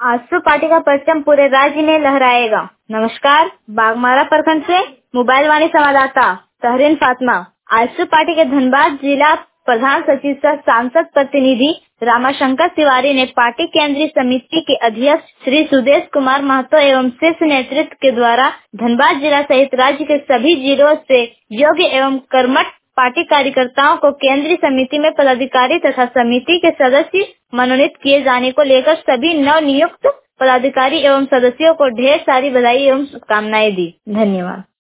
AJSU party का परचम पूरे राज्य में लहराएगा। नमस्कार, बागमारा प्रखंड से मोबाइल वाणी संवाददाता तहरीन फातिमा। आजसू पार्टी के धनबाद जिला प्रधान सचिव सह सांसद प्रतिनिधि रामाशंकर तिवारी ने पार्टी केंद्रीय समिति के अध्यक्ष श्री सुदेश कुमार महतो एवं शीर्ष नेतृत्व के द्वारा धनबाद जिला सहित राज्य के सभी जिलों से योग्य एवं कर्मठ पार्टी कार्यकर्ताओं को केंद्रीय समिति में पदाधिकारी तथा समिति के सदस्य मनोनीत किए जाने को लेकर सभी नव नियुक्त पदाधिकारी एवं सदस्यों को ढेर सारी बधाई एवं शुभकामनाएं दी। धन्यवाद।